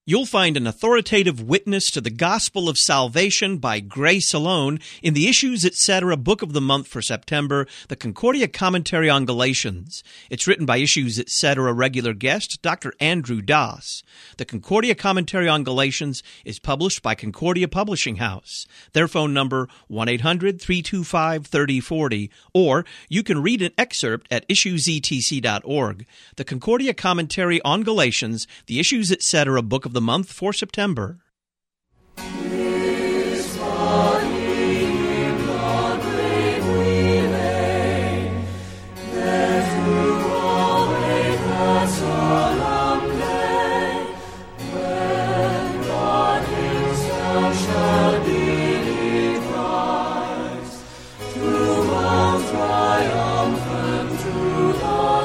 You'll find an authoritative witness to the gospel of salvation by grace alone in the Issues Etc. Book of the Month for September, the Concordia Commentary on Galatians. It's written by Issues Etc. regular guest Dr. Andrew Doss. The Concordia Commentary on Galatians is published by Concordia Publishing House. Their phone number 1-800-325-3040, or you can read an excerpt at issuesetc.org. The Concordia Commentary on Galatians, the Issues Etc. Book of the Month for September. His body in the grave we lay, there to await the solemn day, when God Himself shall be in Christ, to mount triumphant to the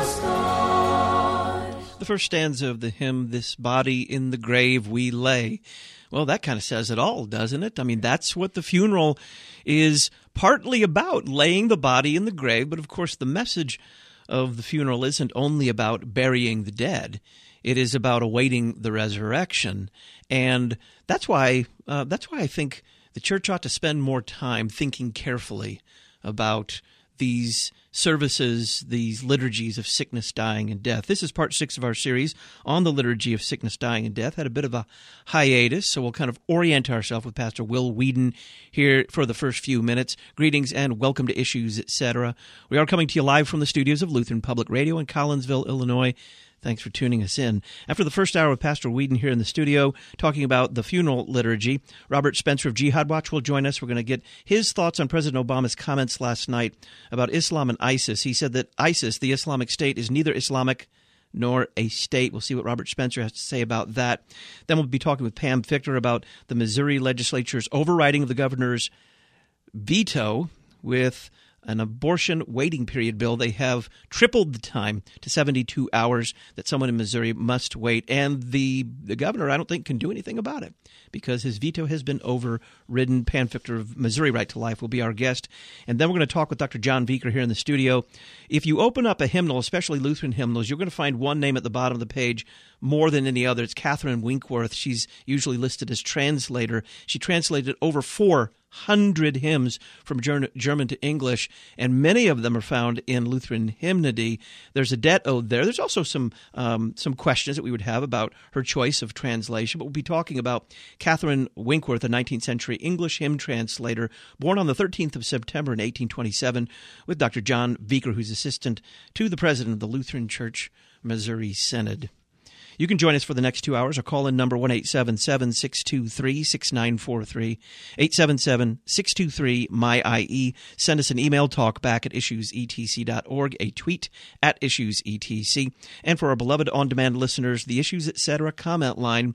skies. The first stanza of the hymn, "This body in the grave we lay." Well, that kind of says it all, doesn't it? I mean, that's what the funeral is partly about, laying the body in the grave. But of course, the message of the funeral isn't only about burying the dead. It is about awaiting the resurrection. And that's why I think the church ought to spend more time thinking carefully about these services, these liturgies of sickness, dying, and death. This is part 6 of our series on the liturgy of sickness, dying, and death. Had a bit of a hiatus, so we'll kind of orient ourselves with Pastor Will Whedon here for the first few minutes. Greetings and welcome to Issues, Etc. We are coming to you live from the studios of Lutheran Public Radio in Collinsville, Illinois. Thanks for tuning us in. After the first hour with Pastor Whedon here in the studio, talking about the funeral liturgy, Robert Spencer of Jihad Watch will join us. We're going to get his thoughts on President Obama's comments last night about Islam and ISIS. He said that ISIS, the Islamic State, is neither Islamic nor a state. We'll see what Robert Spencer has to say about that. Then we'll be talking with Pam Fichter about the Missouri legislature's overriding of the governor's veto with an abortion waiting period bill. They have tripled the time to 72 hours that someone in Missouri must wait. And the governor, I don't think, can do anything about it because his veto has been overridden. Pam Fichter of Missouri Right to Life will be our guest. And then we're going to talk with Dr. John Viker here in the studio. If you open up a hymnal, especially Lutheran hymnals, you're going to find one name at the bottom of the page more than any other. It's Catherine Winkworth. She's usually listed as translator. She translated over 400 hymns from German to English, and many of them are found in Lutheran hymnody. There's a debt owed there. There's also some questions that we would have about her choice of translation, but we'll be talking about Catherine Winkworth, a 19th century English hymn translator, born on the 13th of September in 1827, with Dr. John Viker, who's assistant to the president of the Lutheran Church Missouri Synod. You can join us for the next 2 hours. Our call-in number 1-877-623-6943, 877-623-MY-IE. Send us an email, talkback@issuesetc.org, a tweet @issuesetc. And for our beloved on-demand listeners, the Issues Etc. comment line,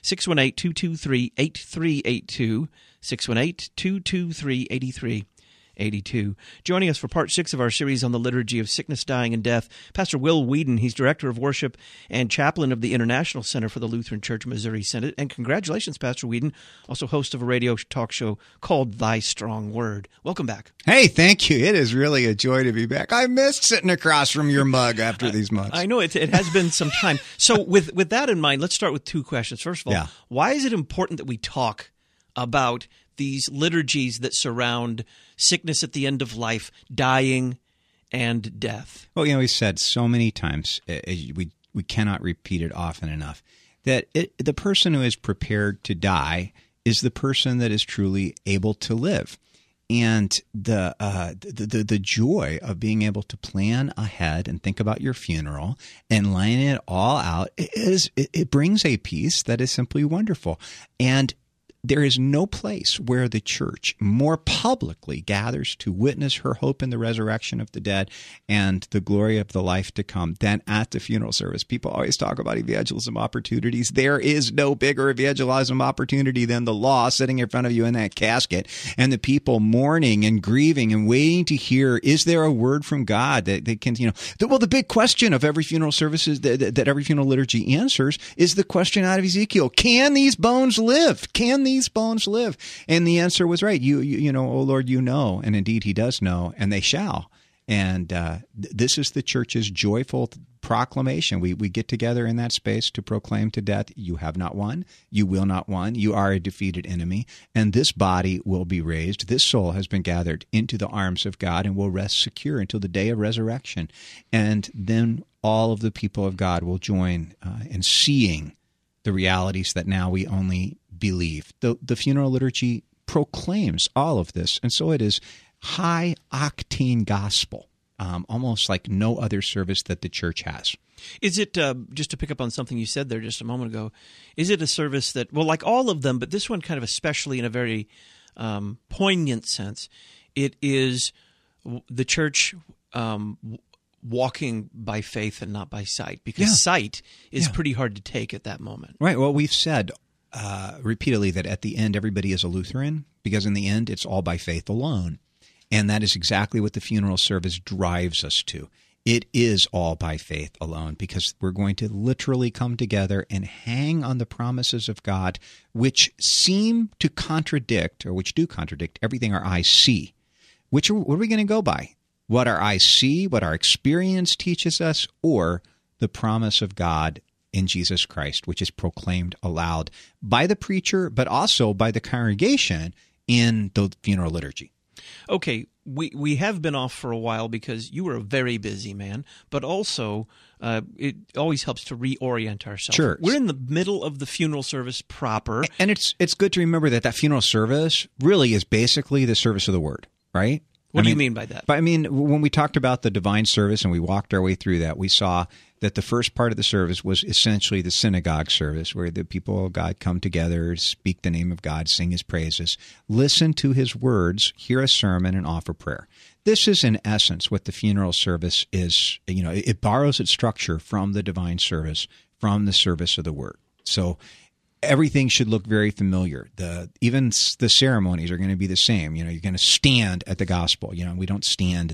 618-223-8382, 618-223-8382. Joining us for part 6 of our series on the liturgy of sickness, dying, and death, Pastor Will Whedon. He's director of worship and chaplain of the International Center for the Lutheran Church Missouri Synod. And congratulations, Pastor Whedon, also host of a radio talk show called Thy Strong Word. Welcome back. Hey, thank you. It is really a joy to be back. I missed sitting across from your mug after these months. I know it has been some time. So with that in mind, let's start with 2 questions. First of all, Why is it important that we talk about these liturgies that surround sickness at the end of life, dying, and death? Well, we said so many times, we cannot repeat it often enough, that the person who is prepared to die is the person that is truly able to live. And the joy of being able to plan ahead and think about your funeral and laying it all out it brings a peace that is simply wonderful. And there is no place where the church more publicly gathers to witness her hope in the resurrection of the dead and the glory of the life to come than at the funeral service. People always talk about evangelism opportunities. There is no bigger evangelism opportunity than the law sitting in front of you in that casket and the people mourning and grieving and waiting to hear, is there a word from God that they can, the big question of every funeral service is that every funeral liturgy answers is the question out of Ezekiel. Can these bones live? Can these bones live? And the answer was right. You know, oh Lord, you know. And indeed he does know, and they shall. And this is the church's joyful proclamation. We get together in that space to proclaim to death, you have not won, you will not won, you are a defeated enemy, and this body will be raised. This soul has been gathered into the arms of God and will rest secure until the day of resurrection. And then all of the people of God will join in seeing the realities that now we only believe. The funeral liturgy proclaims all of this, and so it is high-octane gospel, almost like no other service that the church has. Is it, just to pick up on something you said there just a moment ago, is it a service that, well, like all of them, but this one kind of especially in a very poignant sense, it is the church walking by faith and not by sight, because sight is pretty hard to take at that moment. Right. Well, we've said repeatedly that at the end everybody is a Lutheran, because in the end it's all by faith alone. And that is exactly what the funeral service drives us to. It is all by faith alone, because we're going to literally come together and hang on the promises of God, which seem to contradict, or which do contradict, everything our eyes see. What are we going to go by? What our eyes see, what our experience teaches us, or the promise of God in Jesus Christ, which is proclaimed aloud by the preacher, but also by the congregation in the funeral liturgy. Okay, we have been off for a while because you were a very busy man, but also it always helps to reorient ourselves. Sure. We're in the middle of the funeral service proper. And it's good to remember that funeral service really is basically the service of the word, right? What do you mean by that? But I mean, when we talked about the divine service and we walked our way through that, we saw that the first part of the service was essentially the synagogue service, where the people of God come together, speak the name of God, sing his praises, listen to his words, hear a sermon, and offer prayer. This is, in essence, what the funeral service is. You know, it borrows its structure from the divine service, from the service of the word. So everything should look very familiar. Even the ceremonies are going to be the same. You know, you're going to stand at the gospel. You know, we don't stand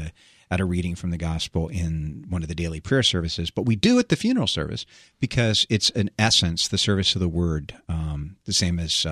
at a reading from the gospel in one of the daily prayer services, but we do at the funeral service because it's, in essence, the service of the word, the same as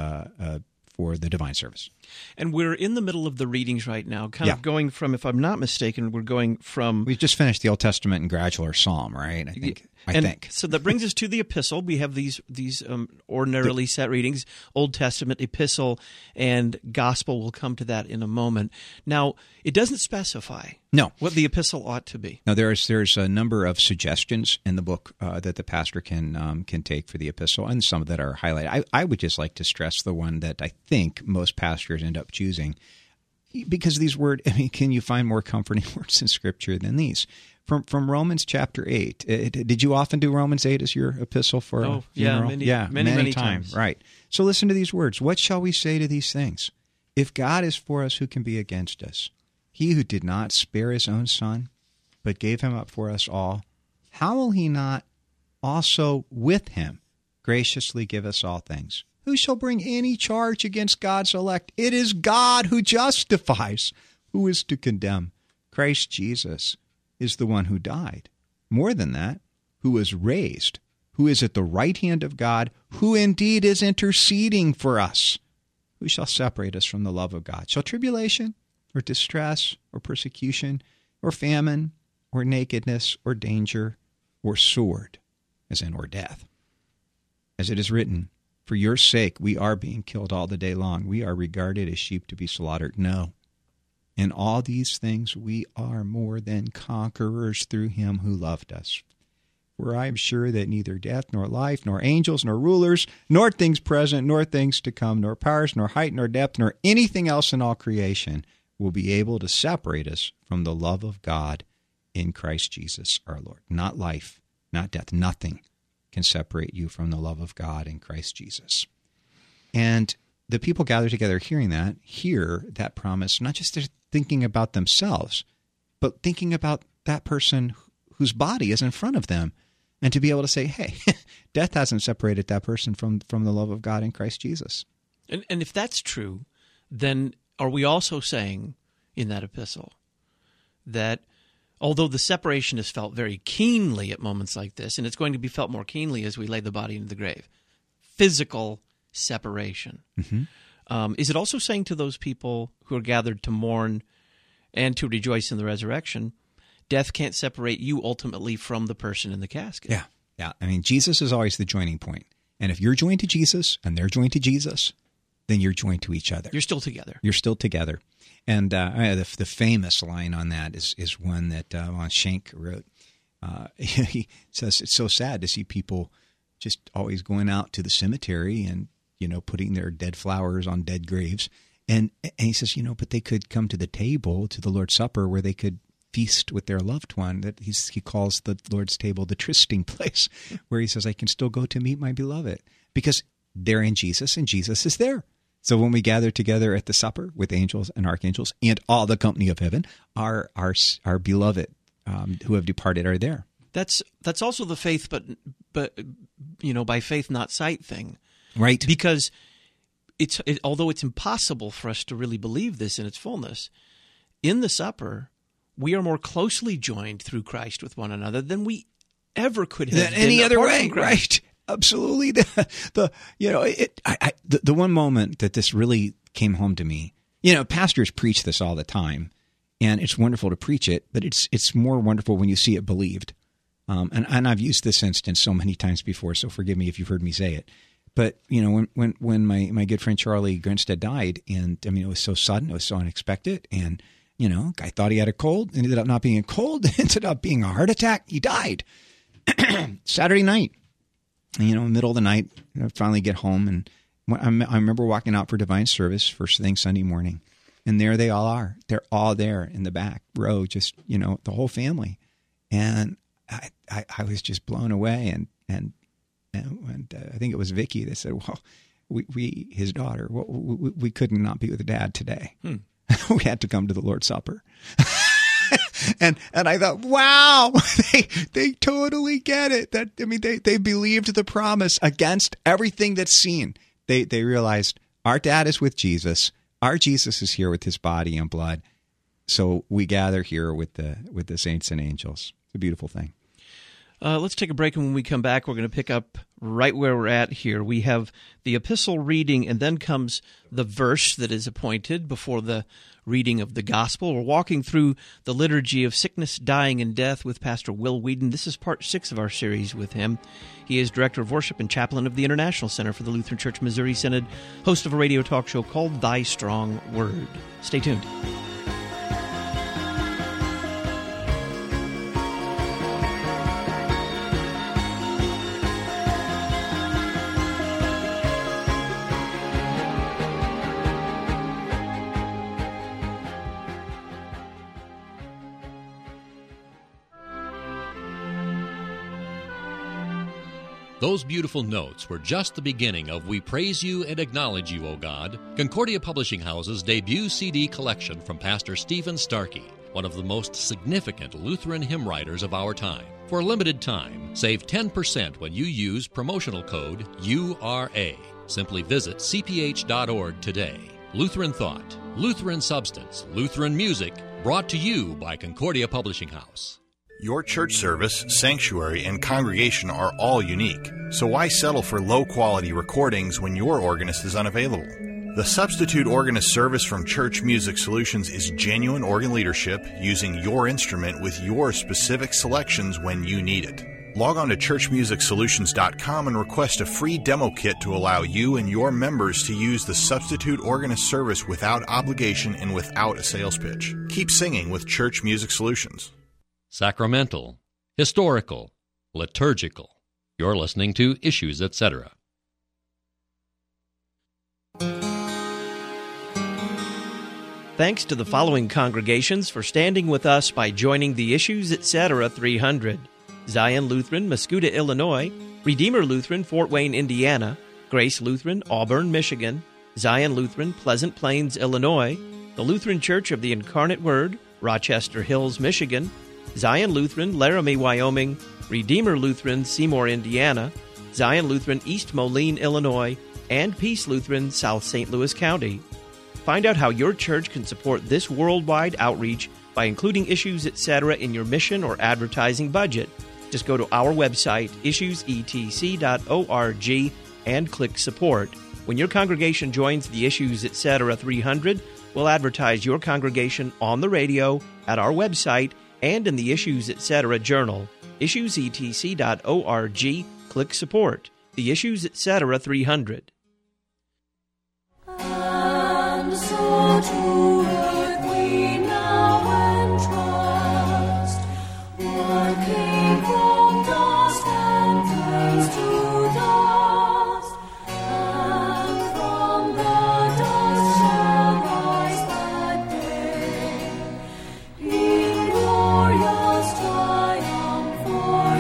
for the divine service. And we're in the middle of the readings right now, kind of going from, if I'm not mistaken, we're going from... We just finished the Old Testament and gradual Psalm, right? I think. So that brings us to the epistle. We have these ordinarily set readings, Old Testament, epistle, and gospel. We'll come to that in a moment. Now, it doesn't specify what the epistle ought to be. Now, there's a number of suggestions in the book that the pastor can take for the epistle, and some that are highlighted. I would just like to stress the one that I think most pastors end up choosing, because these words, I mean, can you find more comforting words in Scripture than these? From Romans chapter 8. Did you often do Romans 8 as your epistle for a funeral? Many times. Right. So listen to these words. What shall we say to these things? If God is for us, who can be against us? He who did not spare his own son, but gave him up for us all, how will he not also with him graciously give us all things? Who shall bring any charge against God's elect? It is God who justifies. Who is to condemn? Christ Jesus is the one who died. More than that, who was raised, who is at the right hand of God, who indeed is interceding for us. Who shall separate us from the love of God? Shall tribulation, or distress, or persecution, or famine, or nakedness, or danger, or sword, as in, or death? As it is written, for your sake we are being killed all the day long. We are regarded as sheep to be slaughtered. No. In all these things we are more than conquerors through him who loved us. For I am sure that neither death, nor life, nor angels, nor rulers, nor things present, nor things to come, nor powers, nor height, nor depth, nor anything else in all creation will be able to separate us from the love of God in Christ Jesus our Lord. Not life, not death, nothing can separate you from the love of God in Christ Jesus. And the people gathered together hear that promise, not just thinking about themselves, but thinking about that person whose body is in front of them, and to be able to say, hey, death hasn't separated that person from the love of God in Christ Jesus. And if that's true, then are we also saying in that epistle that although the separation is felt very keenly at moments like this, and it's going to be felt more keenly as we lay the body into the grave, physical separation, is it also saying to those people who are gathered to mourn and to rejoice in the resurrection, death can't separate you ultimately from the person in the casket. Yeah. Yeah. I mean, Jesus is always the joining point. And if you're joined to Jesus and they're joined to Jesus, then you're joined to each other. You're still together. You're still together. And the famous line on that is one that Von Schenck wrote. He says, it's so sad to see people just always going out to the cemetery and, putting their dead flowers on dead graves. And he says, but they could come to the table, to the Lord's Supper, where they could feast with their loved one. That he calls the Lord's table the trysting place, where he says, I can still go to meet my beloved, because they're in Jesus and Jesus is there. So when we gather together at the supper with angels and archangels and all the company of heaven, our beloved who have departed are there. That's also the faith, but by faith not sight thing, right? Because although it's impossible for us to really believe this in its fullness, in the supper we are more closely joined through Christ with one another than we ever could have than any other way, from right? Absolutely. The one moment that this really came home to me, pastors preach this all the time, and it's wonderful to preach it, but it's more wonderful when you see it believed. And I've used this instance so many times before, so forgive me if you've heard me say it. But when my good friend Charlie Grinstead died, and it was so sudden, it was so unexpected, and guy thought he had a cold, ended up not being a cold, ended up being a heart attack. He died Saturday night. And, middle of the night, I finally get home, and I remember walking out for divine service first thing Sunday morning, and there they all are. They're all there in the back row, just the whole family, and I was just blown away, and I think it was Vicky that said, "Well, we his daughter, we couldn't not be with Dad today. We had to come to the Lord's Supper." And I thought, wow, they totally get it. They believed the promise against everything that's seen. They realized our Dad is with Jesus. Our Jesus is here with his body and blood. So we gather here with the saints and angels. It's a beautiful thing. Let's take a break, and when we come back, we're going to pick up right where we're at here. We have the epistle reading, and then comes the verse that is appointed before the reading of the gospel. We're walking through the liturgy of sickness, dying, and death with Pastor Will Whedon. This is part 6 of our series with him. He is Director of Worship and Chaplain of the International Center for the Lutheran Church Missouri Synod, host of a radio talk show called Thy Strong Word. Stay tuned. Those beautiful notes were just the beginning of We Praise You and Acknowledge You, O God, Concordia Publishing House's debut CD collection from Pastor Stephen Starkey, one of the most significant Lutheran hymn writers of our time. For a limited time, save 10% when you use promotional code URA. Simply visit cph.org today. Lutheran Thought, Lutheran Substance, Lutheran Music, brought to you by Concordia Publishing House. Your church service, sanctuary, and congregation are all unique, so why settle for low-quality recordings when your organist is unavailable? The Substitute Organist service from Church Music Solutions is genuine organ leadership using your instrument with your specific selections when you need it. Log on to churchmusicsolutions.com and request a free demo kit to allow you and your members to use the Substitute Organist service without obligation and without a sales pitch. Keep singing with Church Music Solutions. Sacramental, historical, liturgical. You're listening to Issues, Etc. Thanks to the following congregations for standing with us by joining the Issues, Etc. 300. Zion Lutheran, Mascoutah, Illinois; Redeemer Lutheran, Fort Wayne, Indiana; Grace Lutheran, Auburn, Michigan; Zion Lutheran, Pleasant Plains, Illinois; the Lutheran Church of the Incarnate Word, Rochester Hills, Michigan; Zion Lutheran, Laramie, Wyoming; Redeemer Lutheran, Seymour, Indiana; Zion Lutheran, East Moline, Illinois; and Peace Lutheran, South St. Louis County. Find out how your church can support this worldwide outreach by including Issues, Etc. in your mission or advertising budget. Just go to our website, issuesetc.org, and click Support. When your congregation joins the Issues, Etc. 300, We'll advertise your congregation on the radio, at our website, and in the Issues Etc. journal, issuesetc.org. Click Support. The Issues Etc. 300. And so to earth we now entrust, working from dust and praise to dust, and from the dust shall rise that day, in glorious triumph for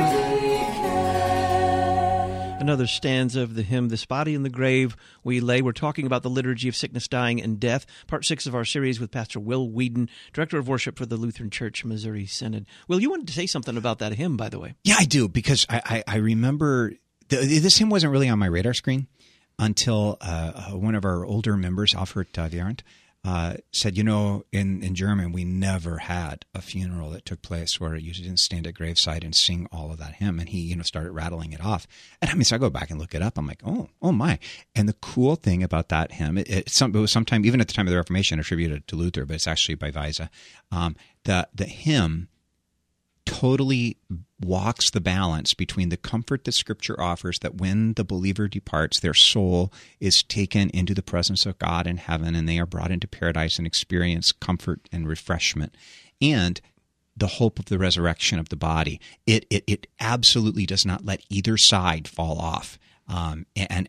decay. Another stanza of the hymn, This Body in the Grave We Lay. We're talking about the liturgy of sickness, dying, and death. Part 6 of our series with Pastor Will Whedon, Director of Worship for the Lutheran Church Missouri Synod. Will, you wanted to say something about that hymn, by the way. Yeah, I do, because I remember this hymn wasn't really on my radar screen until one of our older members, Alfred Viarant, said, in German, we never had a funeral that took place where you didn't stand at graveside and sing all of that hymn. And he, started rattling it off. And so I go back and look it up. I'm like, oh my. And the cool thing about that hymn, it was sometime, even at the time of the Reformation, attributed to Luther, but it's actually by Weise. The hymn totally walks the balance between the comfort that Scripture offers, that when the believer departs, their soul is taken into the presence of God in heaven, and they are brought into paradise and experience comfort and refreshment, and the hope of the resurrection of the body. It absolutely does not let either side fall off. We're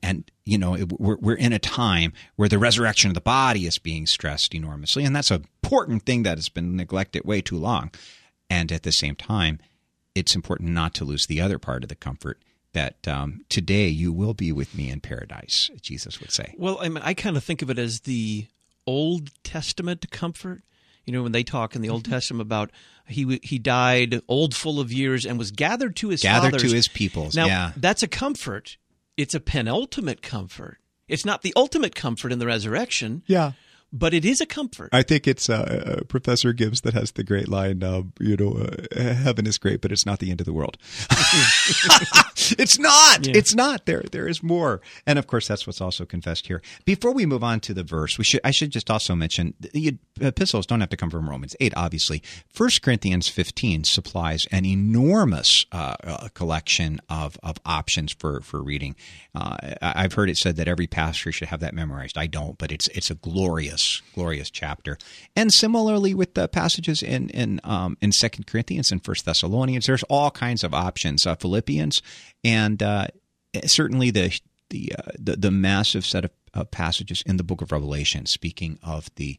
in a time where the resurrection of the body is being stressed enormously, and that's an important thing that has been neglected way too long. And at the same time, it's important not to lose the other part of the comfort that today you will be with me in paradise, Jesus would say. Well, I kind of think of it as the Old Testament comfort. When they talk in the Old Testament about he died old, full of years, and was gathered to his fathers. Gathered to his peoples, now, yeah. That's a comfort. It's a penultimate comfort. It's not the ultimate comfort in the resurrection. Yeah. But it is a comfort. I think it's Professor Gibbs that has the great line, heaven is great, but it's not the end of the world. It's not. Yeah. It's not. There is more. And, of course, that's what's also confessed here. Before we move on to the verse, I should just also mention the epistles don't have to come from Romans 8, obviously. 1 Corinthians 15 supplies an enormous collection of options for reading. I've heard it said that every pastor should have that memorized. I don't, but it's a glorious chapter. And similarly with the passages in 2 Corinthians and 1 Thessalonians, there's all kinds of options. Philippians, and certainly the massive set of passages in the book of Revelation, speaking of the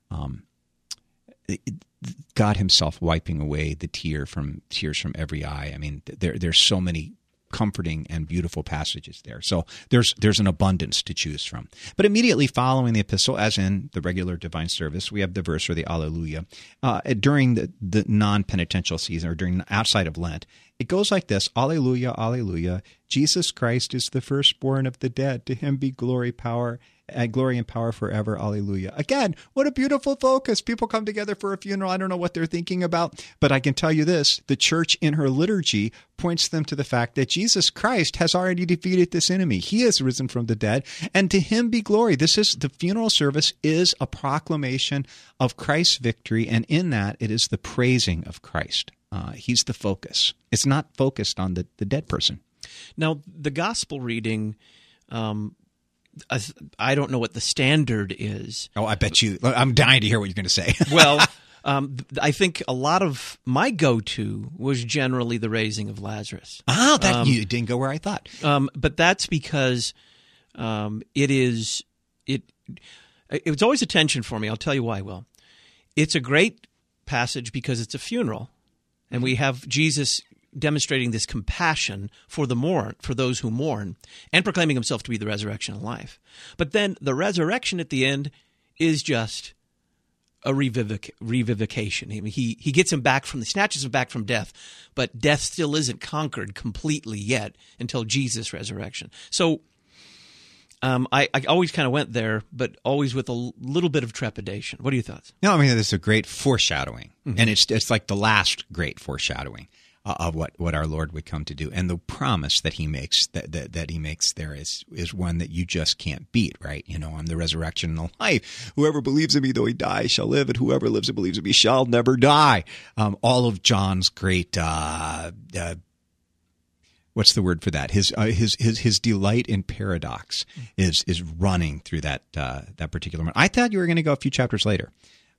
God Himself wiping away the tears from every eye. I mean, there's so many comforting and beautiful passages there. So there's an abundance to choose from. But immediately following the epistle, as in the regular divine service, we have the verse or the Alleluia. During the non-penitential season, or outside of Lent, it goes like this: Alleluia, Alleluia. Jesus Christ is the firstborn of the dead. To Him be glory and power forever. Alleluia. Again, what a beautiful focus. People come together for a funeral. I don't know what they're thinking about, but I can tell you this: the church in her liturgy points them to the fact that Jesus Christ has already defeated this enemy. He has risen from the dead, and to Him be glory. The funeral service is a proclamation of Christ's victory, and in that it is the praising of Christ. He's the focus. It's not focused on the dead person. Now, the gospel reading, I don't know what the standard is. Oh, I bet you. I'm dying to hear what you're going to say. Well, I think a lot of my go-to was generally the raising of Lazarus. You didn't go where I thought. But that's because it's always a tension for me. I'll tell you why, Will. It's a great passage because it's a funeral, and we have Jesus demonstrating this compassion for those who mourn, and proclaiming Himself to be the resurrection and life. But then the resurrection at the end is just a revivification. I mean, he gets him back snatches him back from death, but death still isn't conquered completely yet until Jesus' resurrection. So I always kind of went there, but always with a little bit of trepidation. What are your thoughts? No, I mean, it's a great foreshadowing, and it's like the last great foreshadowing. of what our Lord would come to do, and the promise that he makes that he makes there is one that you just can't beat, right? I'm the resurrection and the life. Whoever believes in me, though he die, shall live, and whoever lives and believes in me shall never die. All of John's great. What's the word for that? His delight in paradox is running through that particular one. I thought you were going to go a few chapters later.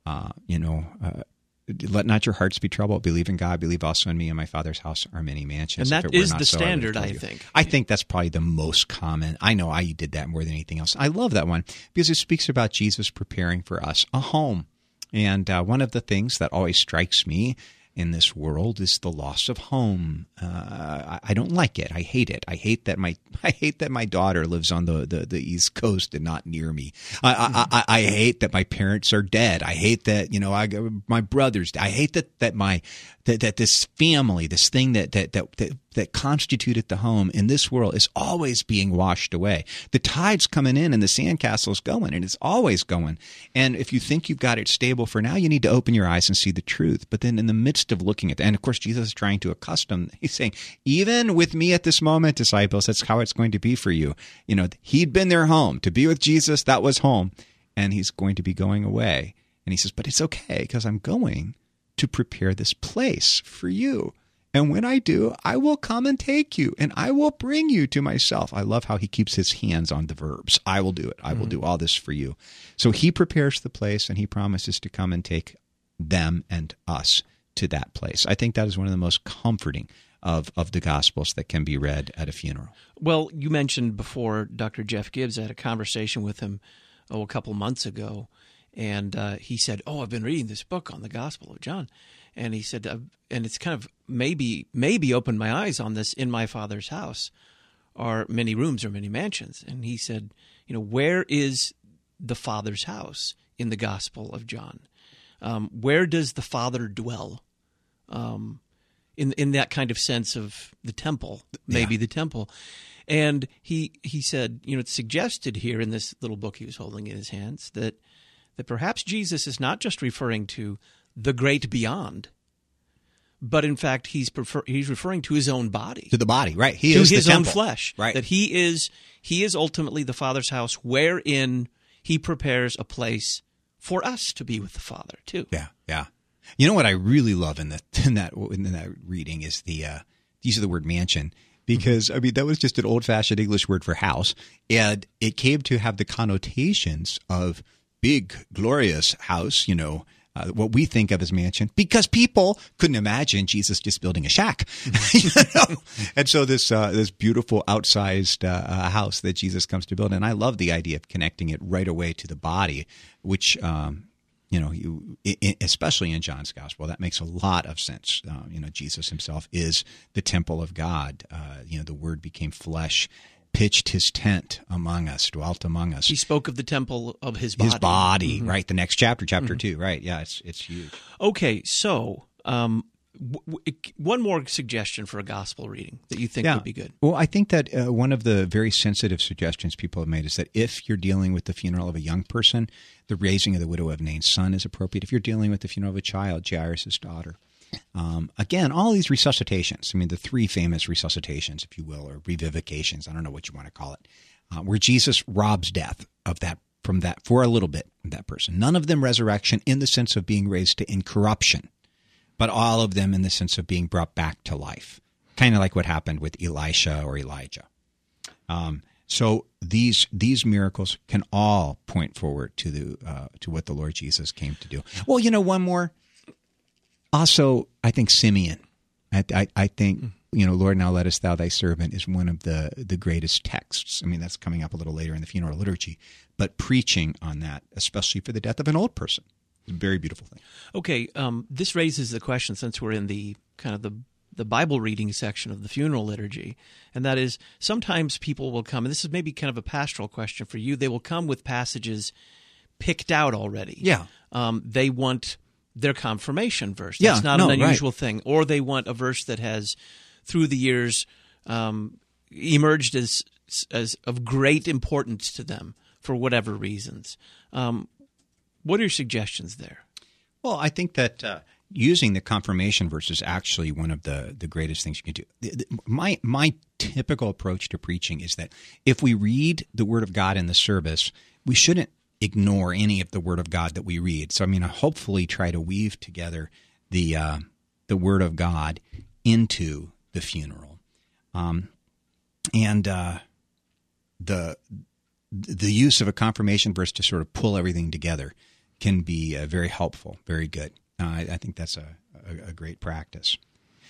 Let not your hearts be troubled. Believe in God. Believe also in me. In my Father's house are many mansions. And that is the standard, I think. I think that's probably the most common. I know I did that more than anything else. I love that one because it speaks about Jesus preparing for us a home. And one of the things that always strikes me in this world is the loss of home. I don't like it. I hate it. I hate that my daughter lives on the East Coast and not near me. I hate that my parents are dead. I hate that my brothers. I hate that this family, this thing that constituted the home in this world is always being washed away. The tide's coming in and the sandcastle's going, and it's always going. And if you think you've got it stable for now, you need to open your eyes and see the truth. But then in the midst of looking at that, and of course Jesus is trying to accustom, he's saying, even with me at this moment, disciples, that's how it's going to be for you. He'd been their home. To be with Jesus, that was home. And he's going to be going away. And he says, but it's okay because I'm going to prepare this place for you. And when I do, I will come and take you, and I will bring you to myself. I love how he keeps his hands on the verbs. I will do it. I will do all this for you. So he prepares the place, and he promises to come and take them and us to that place. I think that is one of the most comforting of the Gospels that can be read at a funeral. Well, you mentioned before Dr. Jeff Gibbs. I had a conversation with him a couple months ago, and he said, I've been reading this book on the Gospel of John. And he said, and it's kind of maybe opened my eyes on this. In my Father's house are many rooms or many mansions. And he said, where is the Father's house in the Gospel of John? Where does the Father dwell? In that kind of sense of the temple, maybe the temple. And he said, it's suggested here in this little book he was holding in his hands that perhaps Jesus is not just referring to the great beyond, but in fact he's referring to his own body, to the body, right? He to is his the own temple. flesh, right? That he is ultimately the Father's house, wherein he prepares a place for us to be with the Father too. Yeah. You know what I really love in that reading is the use of the word mansion. Because, that was just an old-fashioned English word for house, and it came to have the connotations of big, glorious house, what we think of as mansion, because people couldn't imagine Jesus just building a shack. And so this beautiful outsized house that Jesus comes to build, and I love the idea of connecting it right away to the body, which especially in John's Gospel, that makes a lot of sense. Jesus himself is the temple of God. The Word became flesh, pitched his tent among us, dwelt among us. He spoke of the temple of his body. His body, right? The next chapter 2, right? Yeah, it's huge. Okay, so one more suggestion for a gospel reading that you think would be good. Well, I think that one of the very sensitive suggestions people have made is that if you're dealing with the funeral of a young person, the raising of the widow of Nain's son is appropriate. If you're dealing with the funeral of a child, Jairus' daughter. Again, all these resuscitations, the 3 famous resuscitations, if you will, or revivifications, I don't know what you want to call it, where Jesus robs death of that from that for a little bit, that person. None of them resurrection in the sense of being raised to incorruption, but all of them in the sense of being brought back to life, kind of like what happened with Elisha or Elijah. So these miracles can all point forward to what the Lord Jesus came to do. Well, one more. Also, I think Simeon. I think Lord, now lettest thou thy servant is one of the greatest texts. That's coming up a little later in the funeral liturgy, but preaching on that, especially for the death of an old person. It's a very beautiful thing. Okay, this raises the question, since we're in the kind of the Bible reading section of the funeral liturgy, and that is sometimes people will come, and this is maybe kind of a pastoral question for you, they will come with passages picked out already. Yeah. They want their confirmation verse. That's not an unusual thing. Or they want a verse that has, through the years, emerged as of great importance to them for whatever reasons. What are your suggestions there? Well, I think that using the confirmation verse is actually one of the greatest things you can do. My typical approach to preaching is that if we read the Word of God in the service, we shouldn't ignore any of the Word of God that we read. So I hopefully try to weave together the Word of God into the funeral, and the use of a confirmation verse to sort of pull everything together can be very helpful, very good. I think that's a great practice.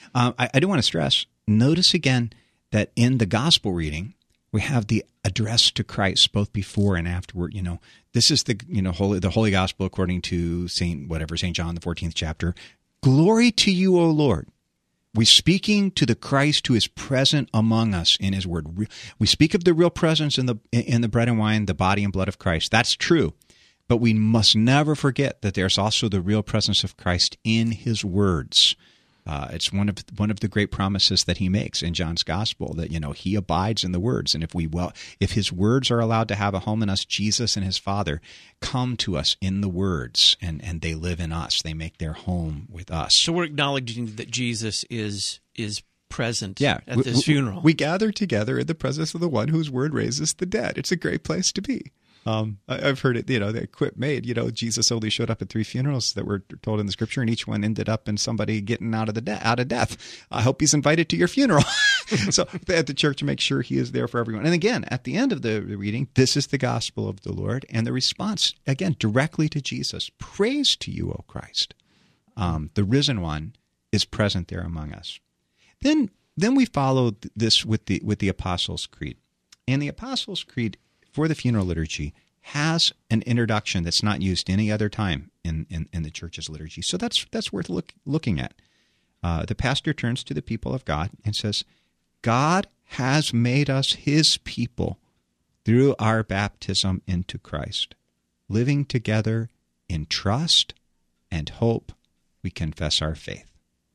I do want to stress, notice again that in the gospel reading, we have the address to Christ both before and afterward. This is the Holy Gospel according to St. John, the 14th chapter. Glory to you, O Lord. We're speaking to the Christ who is present among us in His Word. We speak of the real presence in the bread and wine, the body and blood of Christ. That's true. But we must never forget that there's also the real presence of Christ in His words. It's one of the great promises that He makes in John's Gospel, that He abides in the words, and if His words are allowed to have a home in us, Jesus and His Father come to us in the words, and they live in us. They make their home with us. So we're acknowledging that Jesus is present at this funeral. We gather together in the presence of the one whose word raises the dead. It's a great place to be. I've heard it, the quip made, Jesus only showed up at 3 funerals that were told in the scripture, and each one ended up in somebody getting out of death. I hope he's invited to your funeral. So at the church, make sure he is there for everyone. And again, at the end of the reading, this is the gospel of the Lord, and the response, again, directly to Jesus. Praise to you, O Christ. The risen one is present there among us. Then we follow this with the Apostles' Creed. And the Apostles' Creed for the funeral liturgy has an introduction that's not used any other time in the church's liturgy. So that's worth looking at. The pastor turns to the people of God and says, God has made us His people through our baptism into Christ. Living together in trust and hope, we confess our faith.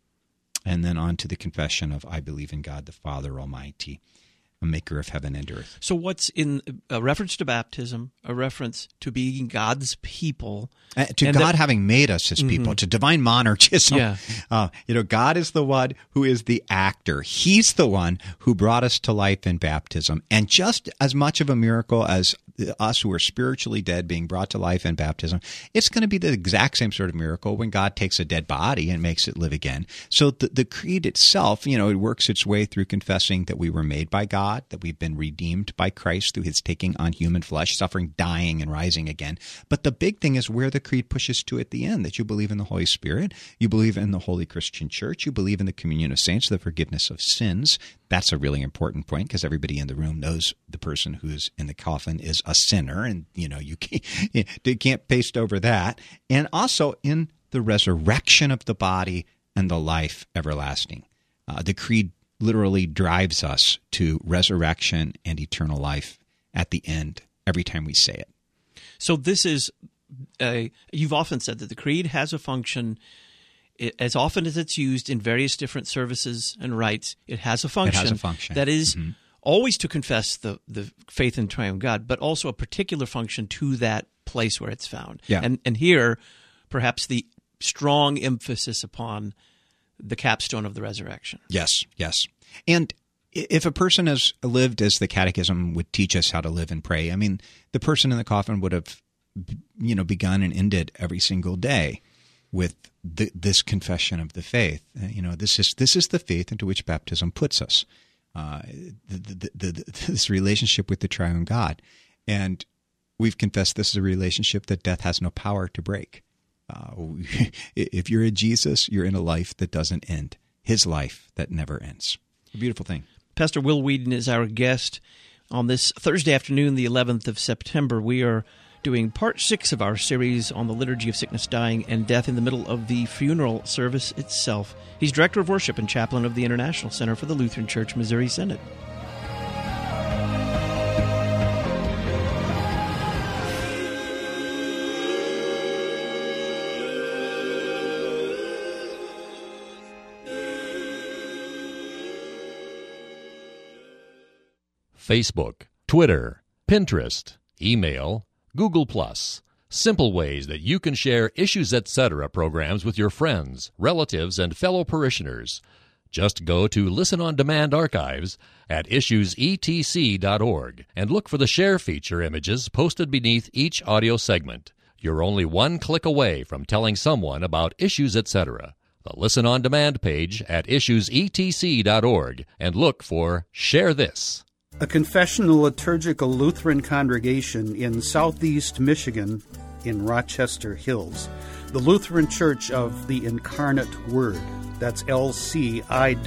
And then on to the confession of, I believe in God the Father Almighty, a maker of heaven and earth. So what's in a reference to baptism, a reference to being God's people. To God having made us His people, to divine monarchism. Yeah. God is the one who is the actor. He's the one who brought us to life in baptism. And just as much of a miracle as us who are spiritually dead being brought to life in baptism, it's going to be the exact same sort of miracle when God takes a dead body and makes it live again. So the creed itself, it works its way through confessing that we were made by God, that we've been redeemed by Christ through His taking on human flesh, suffering, dying, and rising again. But the big thing is where the creed pushes to at the end, that you believe in the Holy Spirit, you believe in the Holy Christian Church, you believe in the communion of saints, the forgiveness of sins. That's a really important point because everybody in the room knows the person who's in the coffin is a sinner, and you can't paste over that. And also in the resurrection of the body and the life everlasting. The creed literally drives us to resurrection and eternal life at the end every time we say it. So this is you've often said that the creed has a function. As often as it's used in various different services and rites, it has a function. It has a function. That is always to confess the faith in triune God, but also a particular function to that place where it's found. Yeah. And here, perhaps the strong emphasis upon the capstone of the resurrection. Yes. And if a person has lived as the Catechism would teach us how to live and pray, the person in the coffin would have, begun and ended every single day with this confession of the faith. This is the faith into which baptism puts us. This relationship with the triune God. And we've confessed this is a relationship that death has no power to break. If you're in Jesus, you're in a life that doesn't end. His life that never ends. A beautiful thing. Pastor Will Whedon is our guest on this Thursday afternoon, the 11th of September. We are doing part 6 of our series on the liturgy of sickness, dying, and death in the middle of the funeral service itself. He's Director of Worship and Chaplain of the International Center for the Lutheran Church Missouri Synod. Facebook, Twitter, Pinterest, email, Google+, Simple ways that you can share Issues Etc. programs with your friends, relatives, and fellow parishioners. Just go to Listen on Demand archives at issuesetc.org and look for the Share feature images posted beneath each audio segment. You're only one click away from telling someone about Issues Etc. The Listen on Demand page at issuesetc.org and look for Share This. A confessional liturgical Lutheran congregation in southeast Michigan in Rochester Hills, the Lutheran Church of the Incarnate Word. That's lciw.org.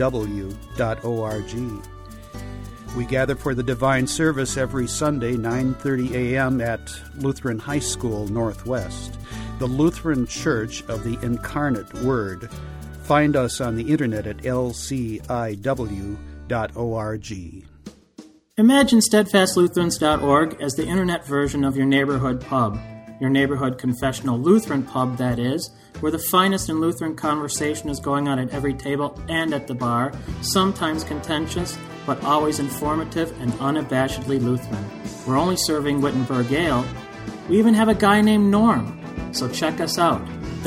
We gather for the divine service every Sunday, 9:30 a.m. at Lutheran High School Northwest. The Lutheran Church of the Incarnate Word. Find us on the internet at lciw.org. Imagine SteadfastLutherans.org as the internet version of your neighborhood pub. Your neighborhood confessional Lutheran pub, that is, where the finest in Lutheran conversation is going on at every table and at the bar, sometimes contentious, but always informative and unabashedly Lutheran. We're only serving Wittenberg Ale. We even have a guy named Norm. So check us out,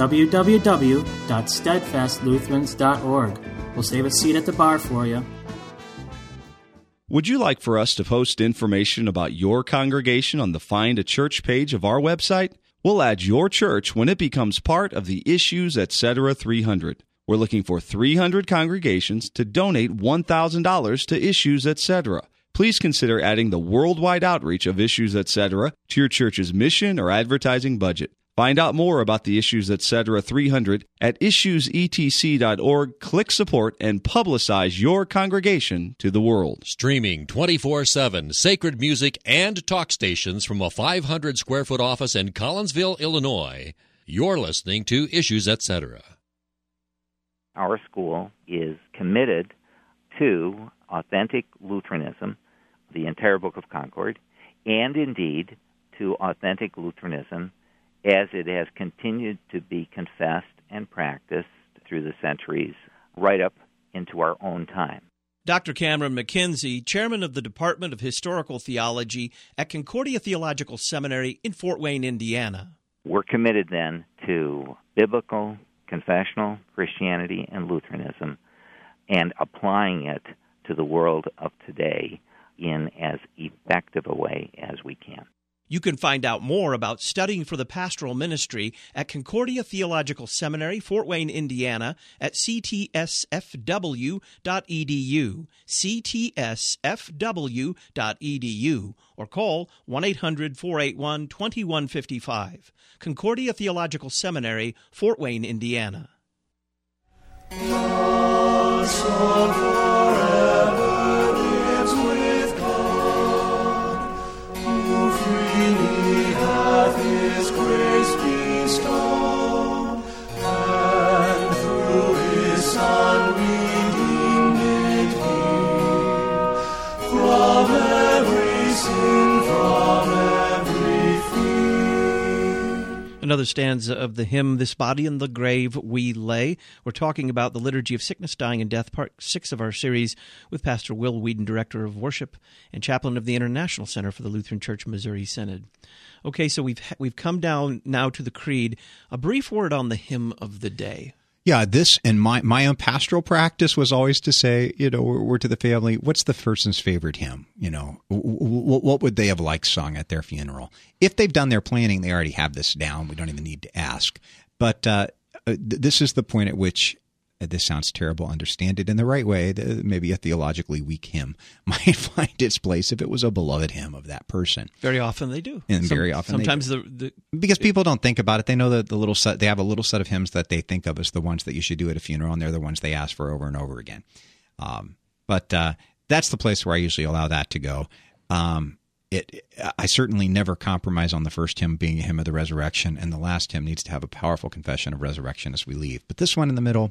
www.steadfastlutherans.org. We'll save a seat at the bar for you. Would you like for us to post information about your congregation on the Find a Church page of our website? We'll add your church when it becomes part of the Issues Etc. 300. We're looking for 300 congregations to donate $1,000 to Issues Etc. Please consider adding the worldwide outreach of Issues Etc. to your church's mission or advertising budget. Find out more about the Issues Etc. 300 at issuesetc.org. Click support and publicize your congregation to the world. Streaming 24/7 sacred music and talk stations from a 500-square-foot office in Collinsville, Illinois. You're listening to Issues Etc. Our school is committed to authentic Lutheranism, the entire Book of Concord, and indeed to authentic Lutheranism as it has continued to be confessed and practiced through the centuries, right up into our own time. Dr. Cameron McKenzie, chairman of the Department of Historical Theology at Concordia Theological Seminary in Fort Wayne, Indiana. We're committed then to biblical, confessional Christianity and Lutheranism and applying it to the world of today in as effective a way as we can. You can find out more about studying for the pastoral ministry at Concordia Theological Seminary, Fort Wayne, Indiana, at ctsfw.edu, ctsfw.edu, or call 1-800-481-2155. Concordia Theological Seminary, Fort Wayne, Indiana. His grace bestowed, and through his Son redeemed it here from every sin, from every fear. Another stanza of the hymn, This Body in the Grave We Lay. We're talking about the Liturgy of Sickness, Dying, and Death, Part 6 of our series with Pastor Will Whedon, Director of Worship and Chaplain of the International Center for the Lutheran Church Missouri Synod. Okay, so we've come down now to the Creed. A brief word on the hymn of the day. Yeah, this and my own pastoral practice was always to say, we're to the family, what's the person's favorite hymn? What would they have liked sung at their funeral? If they've done their planning, they already have this down. We don't even need to ask. But this is the point at which, this sounds terrible, understand it in the right way, maybe a theologically weak hymn might find its place if it was a beloved hymn of that person. Very often they do. And very often sometimes they do. Because people don't think about it. They know that they have a little set of hymns that they think of as the ones that you should do at a funeral, and they're the ones they ask for over and over again. But that's the place where I usually allow that to go. I certainly never compromise on the first hymn being a hymn of the resurrection, and the last hymn needs to have a powerful confession of resurrection as we leave. But this one in the middle,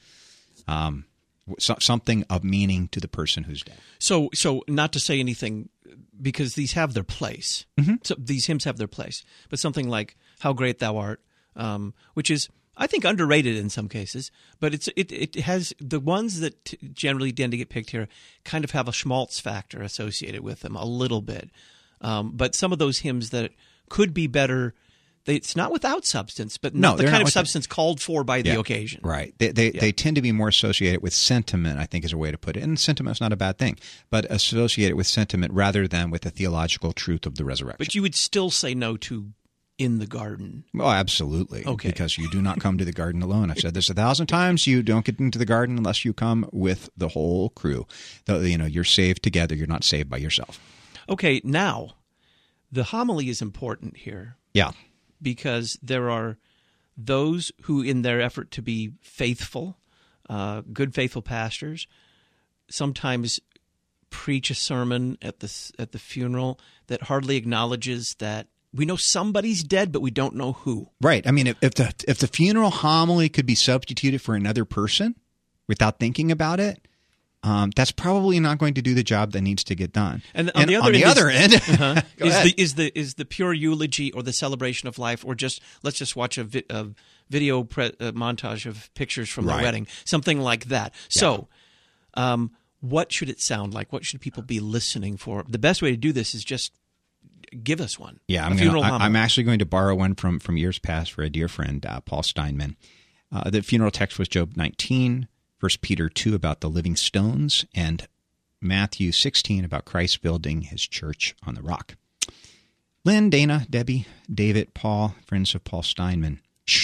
something of meaning to the person who's dead. So not to say anything, because these have their place. Mm-hmm. So these hymns have their place. But something like "How Great Thou Art," which is, I think, underrated in some cases, but it has the ones that generally tend to get picked here kind of have a schmaltz factor associated with them a little bit. But some of those hymns that could be better it's not without substance, but No, not the they're kind not of substance called for by the occasion. Right. They tend to be more associated with sentiment, I think is a way to put it. And sentiment's not a bad thing, but associated with sentiment rather than with the theological truth of the resurrection. But you would still say no to in the garden. Oh, absolutely. Okay. Because you do not come to the garden alone. I've said this 1,000 times. You don't get into the garden unless you come with the whole crew. You're saved together. You're not saved by yourself. Okay, now, the homily is important here. Yeah. Because there are those who, in their effort to be faithful, good faithful pastors, sometimes preach a sermon at the funeral that hardly acknowledges that we know somebody's dead, but we don't know who. Right. I mean, if the funeral homily could be substituted for another person without thinking about it, that's probably not going to do the job that needs to get done. And on the other end, is the pure eulogy or the celebration of life, or let's just watch a video montage of pictures from the wedding, something like that. Yeah. So, what should it sound like? What should people be listening for? The best way to do this is just give us one. Yeah, I'm actually going to borrow one from years past for a dear friend, Paul Steinman. The funeral text was Job 19. 1 Peter 2 about the living stones, and Matthew 16 about Christ building his church on the rock. Lynn, Dana, Debbie, David, Paul, friends of Paul Steinman,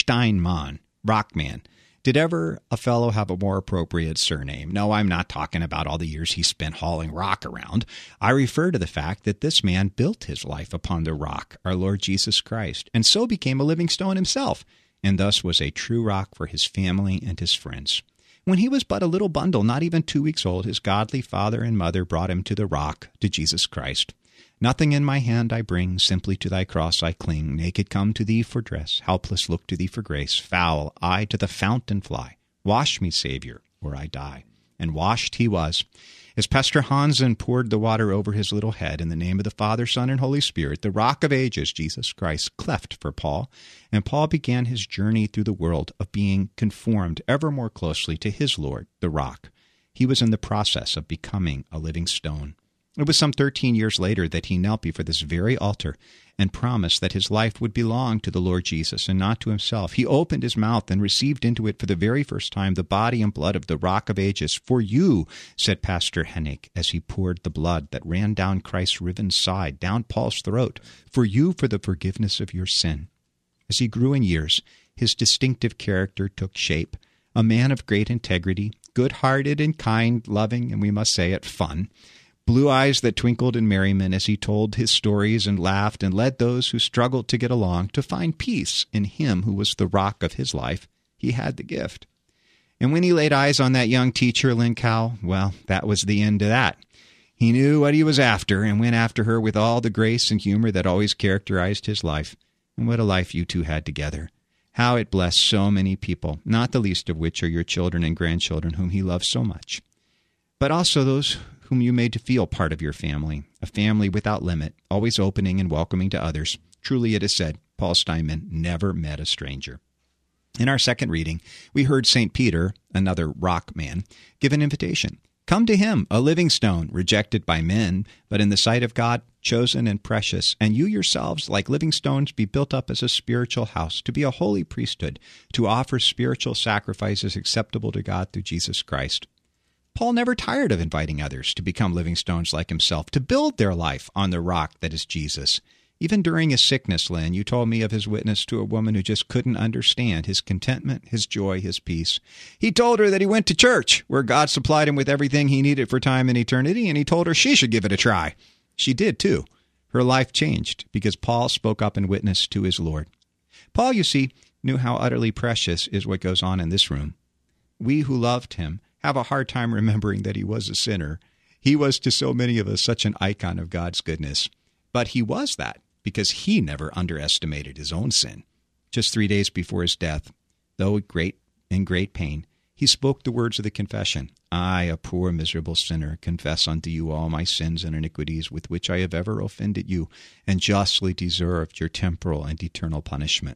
Rockman. Did ever a fellow have a more appropriate surname? No, I'm not talking about all the years he spent hauling rock around. I refer to the fact that this man built his life upon the rock, our Lord Jesus Christ, and so became a living stone himself, and thus was a true rock for his family and his friends. When he was but a little bundle, not even 2 weeks old, his godly father and mother brought him to the rock, to Jesus Christ. Nothing in my hand I bring, simply to thy cross I cling. Naked come to thee for dress, helpless look to thee for grace. Foul, I to the fountain fly. Wash me, Savior, or I die. And washed he was. As Pastor Hansen poured the water over his little head, in the name of the Father, Son, and Holy Spirit, the rock of ages, Jesus Christ, cleft for Paul, and Paul began his journey through the world of being conformed ever more closely to his Lord, the rock. He was in the process of becoming a living stone. It was some 13 years later that he knelt before this very altar and promised that his life would belong to the Lord Jesus and not to himself. He opened his mouth and received into it for the very first time the body and blood of the Rock of Ages. For you, said Pastor Hennig, as he poured the blood that ran down Christ's riven side, down Paul's throat, for you, for the forgiveness of your sin. As he grew in years, his distinctive character took shape. A man of great integrity, good-hearted and kind, loving, and we must say it, fun. Blue eyes that twinkled in merriment as he told his stories and laughed and led those who struggled to get along to find peace in him who was the rock of his life. He had the gift. And when he laid eyes on that young teacher, Lynn Cowell, well, that was the end of that. He knew what he was after and went after her with all the grace and humor that always characterized his life. And what a life you two had together. How it blessed so many people, not the least of which are your children and grandchildren whom he loves so much. But also those whom you made to feel part of your family, a family without limit, always opening and welcoming to others. Truly it is said, Paul Steinman never met a stranger. In our second reading, we heard St. Peter, another rock man, give an invitation. Come to him, a living stone, rejected by men, but in the sight of God, chosen and precious, and you yourselves, like living stones, be built up as a spiritual house, to be a holy priesthood, to offer spiritual sacrifices acceptable to God through Jesus Christ. Paul never tired of inviting others to become living stones like himself, to build their life on the rock that is Jesus. Even during his sickness, Lynn, you told me of his witness to a woman who just couldn't understand his contentment, his joy, his peace. He told her that he went to church, where God supplied him with everything he needed for time and eternity, and he told her she should give it a try. She did, too. Her life changed because Paul spoke up and witnessed to his Lord. Paul, you see, knew how utterly precious is what goes on in this room. We who loved him have a hard time remembering that he was a sinner. He was to so many of us such an icon of God's goodness. But he was that because he never underestimated his own sin. Just 3 days before his death, though in great pain, he spoke the words of the confession, I, a poor miserable sinner, confess unto you all my sins and iniquities with which I have ever offended you, and justly deserved your temporal and eternal punishment.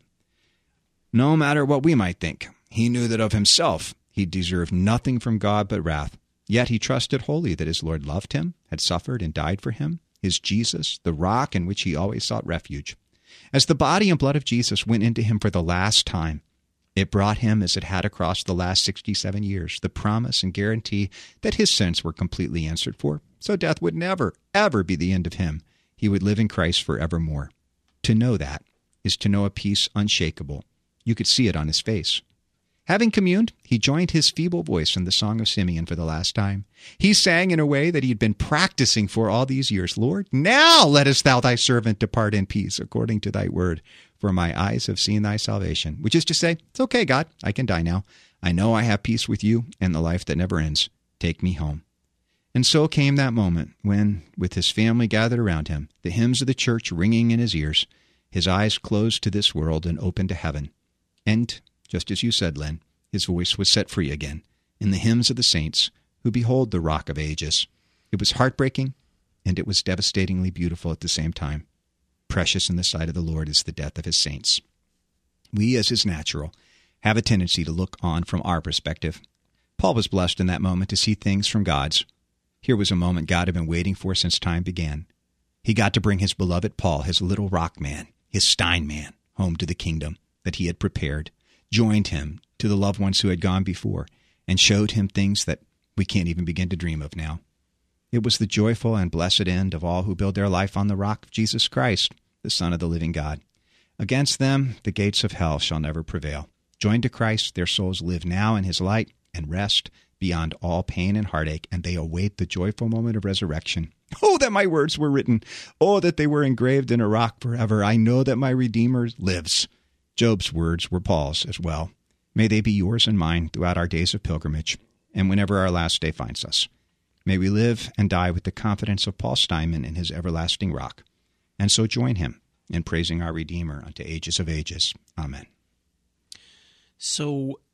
No matter what we might think, he knew that of himself he deserved nothing from God but wrath. Yet he trusted wholly that his Lord loved him, had suffered and died for him, his Jesus, the rock in which he always sought refuge. As the body and blood of Jesus went into him for the last time, it brought him, as it had across the last 67 years, the promise and guarantee that his sins were completely answered for, so death would never, ever be the end of him. He would live in Christ forevermore. To know that is to know a peace unshakable. You could see it on his face. Having communed, he joined his feeble voice in the Song of Simeon for the last time. He sang in a way that he had been practicing for all these years. Lord, now lettest thou thy servant depart in peace, according to thy word. For my eyes have seen thy salvation. Which is to say, it's okay, God, I can die now. I know I have peace with you and the life that never ends. Take me home. And so came that moment when, with his family gathered around him, the hymns of the church ringing in his ears, his eyes closed to this world and opened to heaven. And, just as you said, Len, his voice was set free again in the hymns of the saints who behold the Rock of Ages. It was heartbreaking, and it was devastatingly beautiful at the same time. Precious in the sight of the Lord is the death of his saints. We, as is natural, have a tendency to look on from our perspective. Paul was blessed in that moment to see things from God's. Here was a moment God had been waiting for since time began. He got to bring his beloved Paul, his little rock man, his Stein man, home to the kingdom that he had prepared, joined him to the loved ones who had gone before, and showed him things that we can't even begin to dream of now. It was the joyful and blessed end of all who build their life on the rock of Jesus Christ, the Son of the living God. Against them, the gates of hell shall never prevail. Joined to Christ, their souls live now in his light and rest beyond all pain and heartache, and they await the joyful moment of resurrection. Oh, that my words were written. Oh, that they were engraved in a rock forever. I know that my Redeemer lives. Job's words were Paul's as well. May they be yours and mine throughout our days of pilgrimage, and whenever our last day finds us. May we live and die with the confidence of Paul Steinman in his everlasting rock, and so join him in praising our Redeemer unto ages of ages. Amen. So,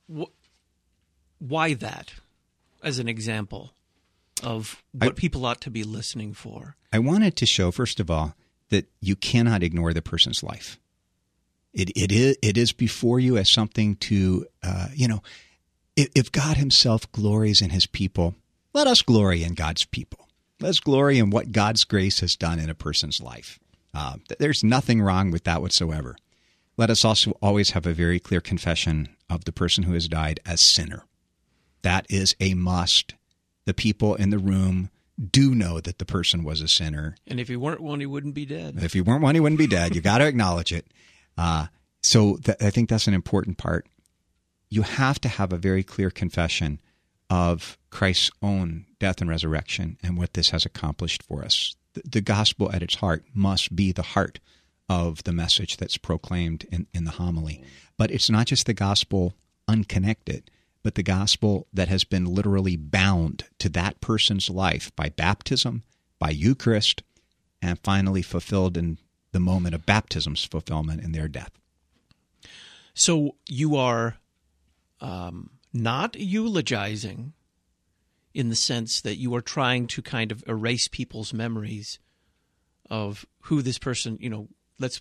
why that as an example of what people ought to be listening for? I wanted to show, first of all, that you cannot ignore the person's life. It is before you as something to, if God himself glories in his people, let us glory in God's people. Let's glory in what God's grace has done in a person's life. There's nothing wrong with that whatsoever. Let us also always have a very clear confession of the person who has died as sinner. That is a must. The people in the room do know that the person was a sinner. And if he weren't one, he wouldn't be dead. If he weren't one, he wouldn't be dead. You got to acknowledge it. I think that's an important part. You have to have a very clear confession of Christ's own death and resurrection and what this has accomplished for us. The gospel at its heart must be the heart of the message that's proclaimed in the homily. But it's not just the gospel unconnected, but the gospel that has been literally bound to that person's life by baptism, by Eucharist, and finally fulfilled in the moment of baptism's fulfillment in their death. So you are not eulogizing in the sense that you are trying to kind of erase people's memories of who this person, let's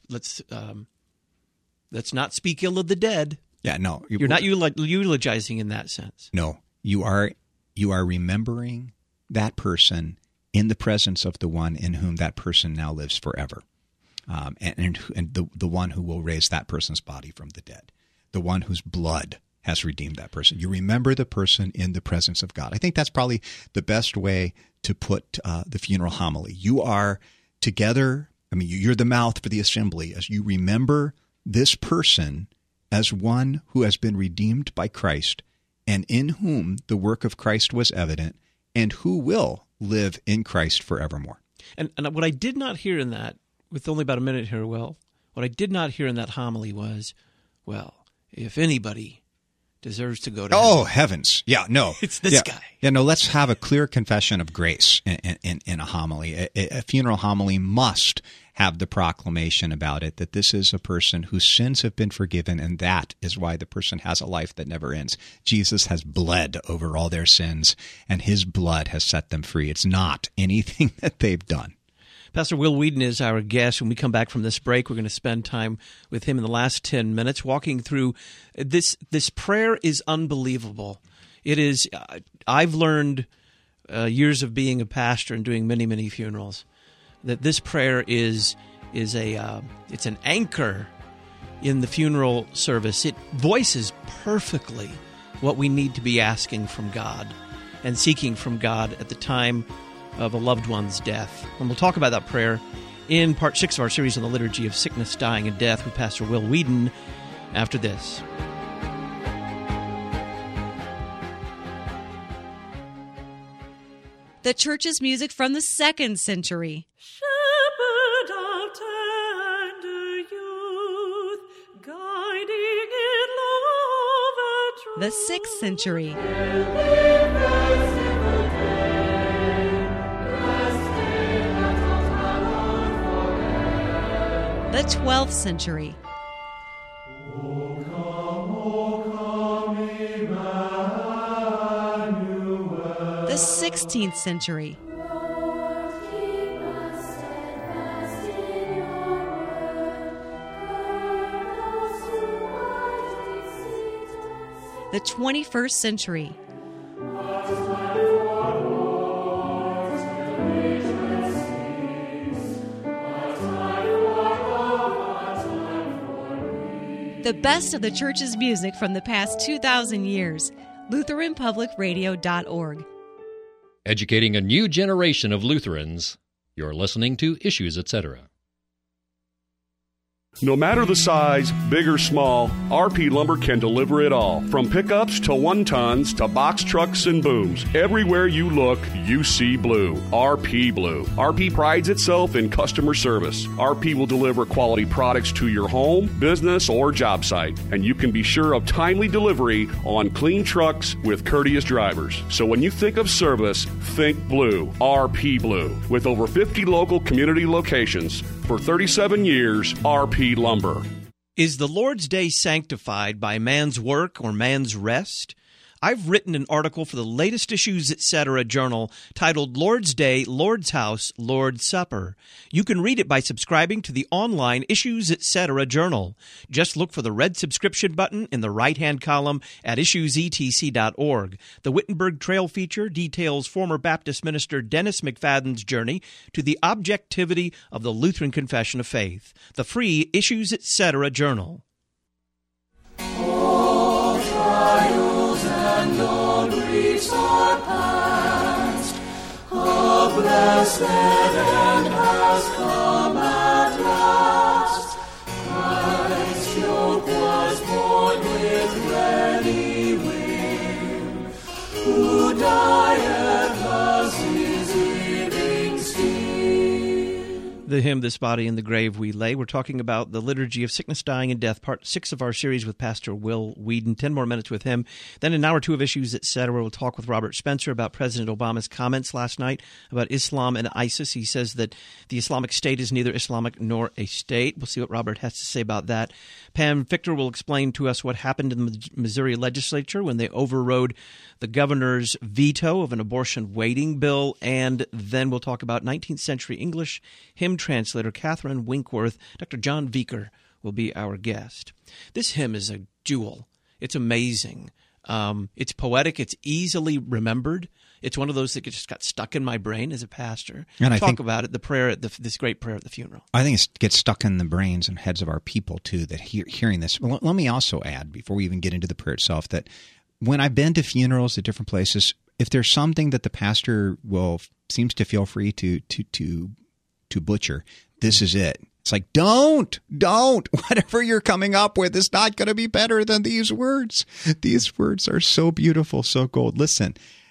not speak ill of the dead. Yeah, no. You're not eulogizing in that sense. No, you are remembering that person in the presence of the one in whom that person now lives forever. And the one who will raise that person's body from the dead, the one whose blood has redeemed that person. You remember the person in the presence of God. I think that's probably the best way to put the funeral homily. You are together, you're the mouth for the assembly as you remember this person as one who has been redeemed by Christ and in whom the work of Christ was evident and who will live in Christ forevermore. And what I did not hear in that, with only about a minute here, what I did not hear in that homily was, if anybody deserves to go to heaven. Oh, heavens. Yeah, no. It's this guy. Yeah, no, let's have a clear confession of grace in a homily. A funeral homily must have the proclamation about it that this is a person whose sins have been forgiven, and that is why the person has a life that never ends. Jesus has bled over all their sins, and his blood has set them free. It's not anything that they've done. Pastor Will Whedon is our guest. When we come back from this break, we're going to spend time with him in the last 10 minutes walking through this. This prayer is unbelievable. It is. I've learned years of being a pastor and doing many, many funerals that this prayer is is it's an anchor in the funeral service. It voices perfectly what we need to be asking from God and seeking from God at the time of a loved one's death. And we'll talk about that prayer in part 6 of our series on the liturgy of sickness, dying, and death with Pastor Will Whedon after this. The church's music from the 2nd century. Shepherd of tender youth, guiding in love and truth. The 6th century. The 12th century. The 16th century. The 21st century. The best of the church's music from the past 2,000 years. LutheranPublicRadio.org. Educating a new generation of Lutherans. You're listening to Issues, Etc. No matter the size, big or small, RP Lumber can deliver it all. From pickups to 1-tons to box trucks and booms. Everywhere you look, you see blue. RP Blue. RP prides itself in customer service. RP will deliver quality products to your home, business, or job site. And you can be sure of timely delivery on clean trucks with courteous drivers. So when you think of service, think blue. RP Blue. With over 50 local community locations. For 37 years, RP Lumber. Is the Lord's Day sanctified by man's work or man's rest? I've written an article for the latest Issues, Etc. journal titled Lord's Day, Lord's House, Lord's Supper. You can read it by subscribing to the online Issues, Etc. journal. Just look for the red subscription button in the right-hand column at issuesetc.org. The Wittenberg Trail feature details former Baptist minister Dennis McFadden's journey to the objectivity of the Lutheran Confession of Faith. The free Issues, Etc. journal. All trials and all griefs are past. A blessed end has come at last. Christ's yoke was borne with ready will, who dieth thus is living still. The hymn, This Body in the Grave We Lay. We're talking about the liturgy of sickness, dying, and death, part 6 of our series with Pastor Will Whedon. 10 more minutes with him. Then in hour 2 of Issues, Etc., we'll talk with Robert Spencer about President Obama's comments last night about Islam and ISIS. He says that the Islamic State is neither Islamic nor a state. We'll see what Robert has to say about that. Pam Victor will explain to us what happened in the Missouri legislature when they overrode the governor's veto of an abortion waiting bill. And then we'll talk about 19th century English hymn translator Catherine Winkworth. Dr. John Vieker will be our guest. This hymn is a jewel. It's amazing. It's poetic. It's easily remembered. It's one of those that just got stuck in my brain as a pastor. And I think about it, the prayer, this great prayer at the funeral. I think it gets stuck in the brains and heads of our people, too, that hearing this. Well, let me also add, before we even get into the prayer itself, that when I've been to funerals at different places, if there's something that the pastor seems to feel free to butcher, this is it. It's like, don't, whatever you're coming up with is not going to be better than these words. These words are so beautiful, so gold. Listen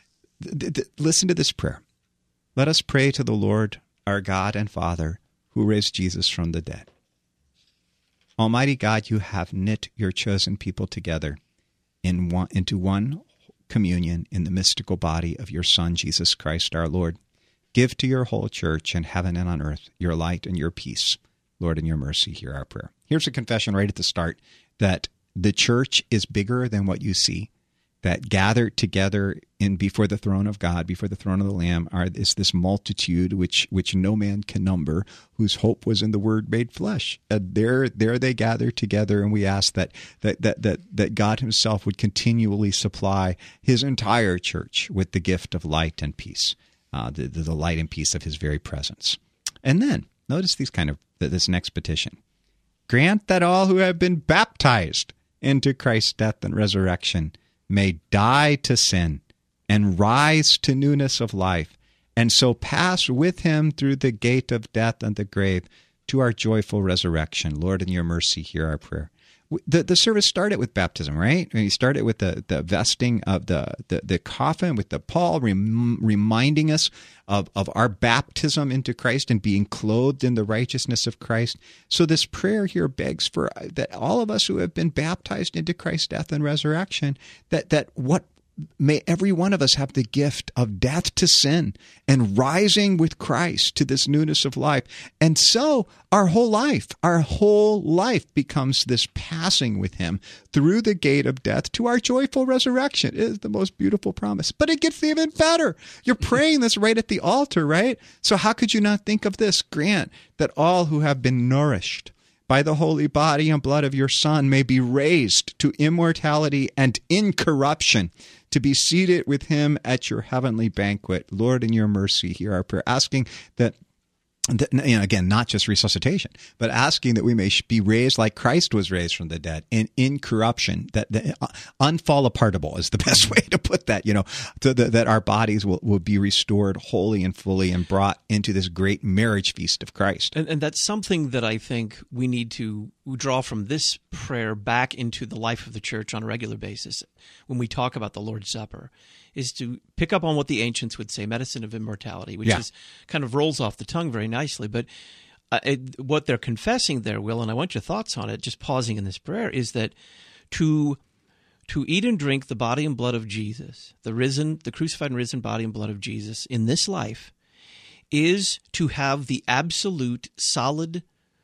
to this prayer. Let us pray to the Lord, our God and Father, who raised Jesus from the dead. Almighty God, you have knit your chosen people together into one communion in the mystical body of your Son, Jesus Christ, our Lord. Give to your whole church in heaven and on earth your light and your peace. Lord, in your mercy, hear our prayer. Here's a confession right at the start that the church is bigger than what you see, that gathered together before the throne of God, before the throne of the Lamb, is this multitude which no man can number, whose hope was in the Word made flesh. And there they gather together, and we ask that God himself would continually supply his entire church with the gift of light and peace, the light and peace of his very presence. And then, notice these kind of this next petition. Grant that all who have been baptized into Christ's death and resurrection may die to sin and rise to newness of life, and so pass with him through the gate of death and the grave to our joyful resurrection. Lord, in your mercy, hear our prayer. The service started with baptism, right? We started with the vesting of the coffin, with the pall reminding us of our baptism into Christ and being clothed in the righteousness of Christ. So this prayer here begs for that all of us who have been baptized into Christ's death and resurrection, may every one of us have the gift of death to sin and rising with Christ to this newness of life. And so our whole life becomes this passing with him through the gate of death to our joyful resurrection. It is the most beautiful promise. But it gets even better. You're praying this right at the altar, right? So how could you not think of this? Grant that all who have been nourished by the holy body and blood of your Son may be raised to immortality and incorruption, to be seated with him at your heavenly banquet. Lord, in your mercy, hear our prayer, asking that, again, not just resuscitation, but asking that we may be raised like Christ was raised from the dead in incorruption, that unfall apartable is the best way to put that, so that our bodies will be restored wholly and fully and brought into this great marriage feast of Christ. And that's something that I think we need to draw from this prayer back into the life of the church on a regular basis when we talk about the Lord's Supper, is to pick up on what the ancients would say, medicine of immortality, which is kind of rolls off the tongue very nicely. But what they're confessing there, Will, and I want your thoughts on it, just pausing in this prayer, is that to eat and drink the body and blood of Jesus, the crucified and risen body and blood of Jesus in this life, is to have the absolute solid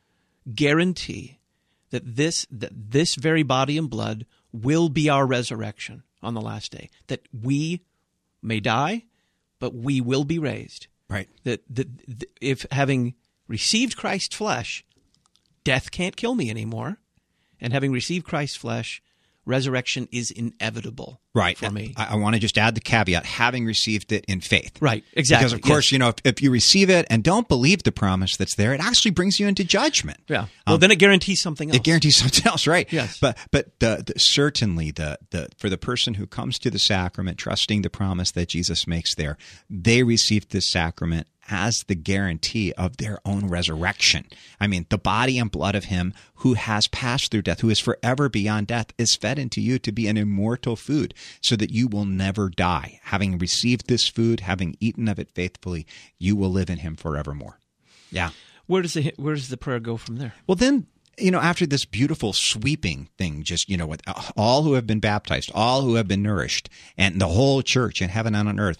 guarantee that this very body and blood will be our resurrection on the last day, that we may die, but we will be raised. Right. That if having received Christ's flesh, death can't kill me anymore, and having received Christ's flesh, resurrection is inevitable for me. I want to just add the caveat, having received it in faith. Right, exactly. Because, of course, if you receive it and don't believe the promise that's there, it actually brings you into judgment. Yeah. Well, then it guarantees something else. It guarantees something else, right? Yes. But certainly for the person who comes to the sacrament, trusting the promise that Jesus makes there, they received this sacrament as the guarantee of their own resurrection. I mean, the body and blood of him who has passed through death, who is forever beyond death, is fed into you to be an immortal food so that you will never die. Having received this food, having eaten of it faithfully, you will live in him forevermore. Yeah. Where does the prayer go from there? Well, then, after this beautiful sweeping thing, just, with all who have been baptized, all who have been nourished, and the whole church in heaven and on earth,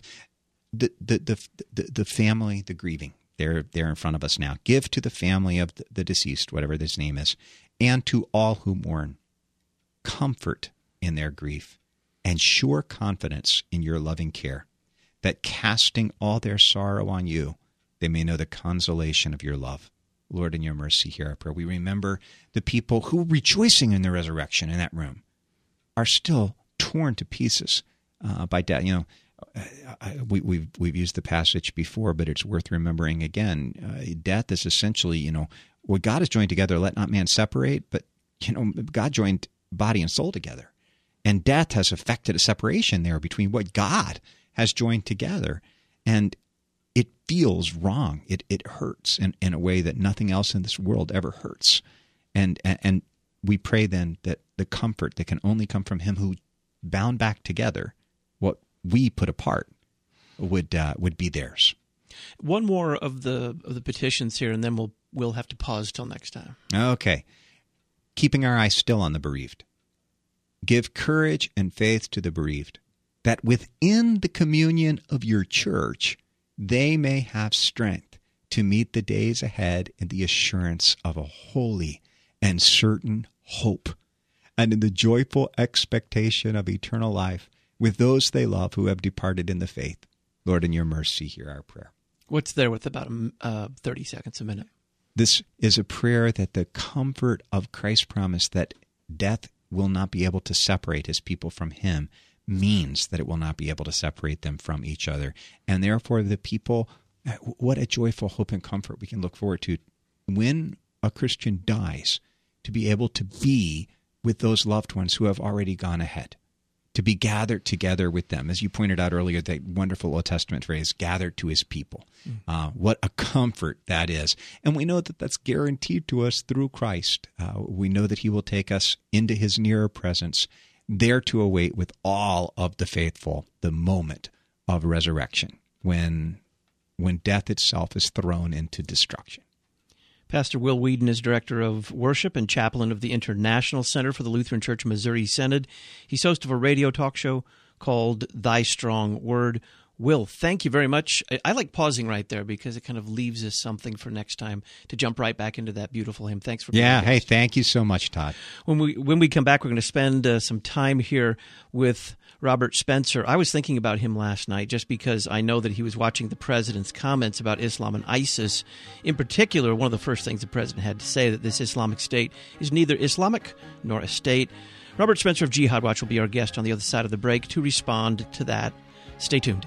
the family, the grieving, they're in front of us now. Give to the family of the deceased, whatever this name is, and to all who mourn, comfort in their grief, and sure confidence in your loving care, that casting all their sorrow on you, they may know the consolation of your love. Lord, in your mercy, hear our prayer. We remember the people who, rejoicing in the resurrection in that room, are still torn to pieces by death. We've used the passage before, but it's worth remembering again. Death is essentially, what God has joined together, let not man separate, but, God joined body and soul together. And death has affected a separation there between what God has joined together. And it feels wrong. It hurts in a way that nothing else in this world ever hurts. And we pray then that the comfort that can only come from him who bound back together what we put apart would be theirs. One more of the petitions here, and then we'll have to pause till next time. Okay. Keeping our eyes still on the bereaved. Give courage and faith to the bereaved, that within the communion of your church they may have strength to meet the days ahead in the assurance of a holy and certain hope, and in the joyful expectation of eternal life with those they love who have departed in the faith. Lord, in your mercy, hear our prayer. What's there with about 30 seconds a minute? This is a prayer that the comfort of Christ's promise that death will not be able to separate his people from him means that it will not be able to separate them from each other. And therefore the people, what a joyful hope and comfort we can look forward to when a Christian dies, to be able to be with those loved ones who have already gone ahead, to be gathered together with them. As you pointed out earlier, that wonderful Old Testament phrase, gathered to his people. What a comfort that is. And we know that that's guaranteed to us through Christ. We know that he will take us into his nearer presence, there to await with all of the faithful the moment of resurrection, when death itself is thrown into destruction. Pastor Will Whedon is Director of Worship and Chaplain of the International Center for the Lutheran Church Missouri Synod. He's host of a radio talk show called Thy Strong Word. Will, thank you very much. I like pausing right there because it kind of leaves us something for next time to jump right back into that beautiful hymn. Thanks for being here. Hey, thank you so much, Todd. When we come back, we're going to spend some time here with Robert Spencer. I was thinking about him last night just because I know that he was watching the president's comments about Islam and ISIS. In particular, one of the first things the president had to say, that this Islamic State is neither Islamic nor a state. Robert Spencer of Jihad Watch will be our guest on the other side of the break to respond to that. Stay tuned.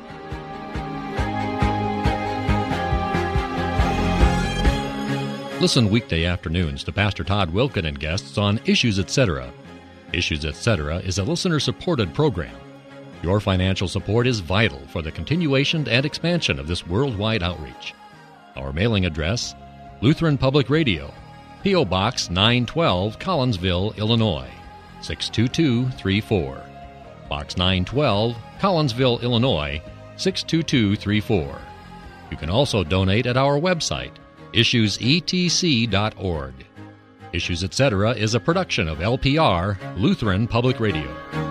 Listen weekday afternoons to Pastor Todd Wilken and guests on Issues Etc. Issues Etc. is a listener-supported program. Your financial support is vital for the continuation and expansion of this worldwide outreach. Our mailing address, Lutheran Public Radio, P.O. Box 912, Collinsville, Illinois, 62234. Box 912, Collinsville, Illinois, 62234. You can also donate at our website, issuesetc.org. Issues Etc. is a production of LPR, Lutheran Public Radio.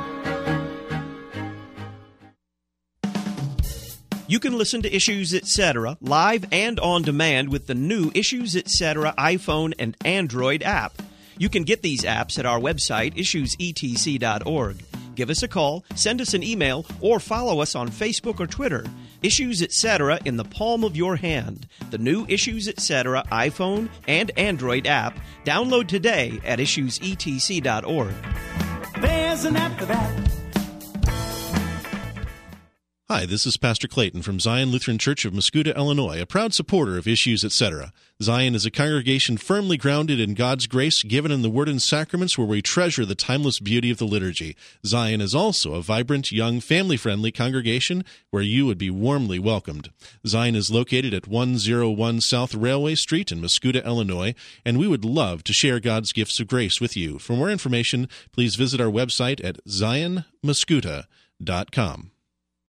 You can listen to Issues Etc. live and on demand with the new Issues Etc. iPhone and Android app. You can get these apps at our website, issuesetc.org. Give us a call, send us an email, or follow us on Facebook or Twitter. Issues Etc. in the palm of your hand. The new Issues Etc. iPhone and Android app. Download today at issuesetc.org. There's an app for that. Hi, this is Pastor Clayton from Zion Lutheran Church of Mascoutah, Illinois, a proud supporter of Issues Etc. Zion is a congregation firmly grounded in God's grace given in the Word and Sacraments, where we treasure the timeless beauty of the liturgy. Zion is also a vibrant, young, family-friendly congregation where you would be warmly welcomed. Zion is located at 101 South Railway Street in Mascoutah, Illinois, and we would love to share God's gifts of grace with you. For more information, please visit our website at zionmascoutah.com.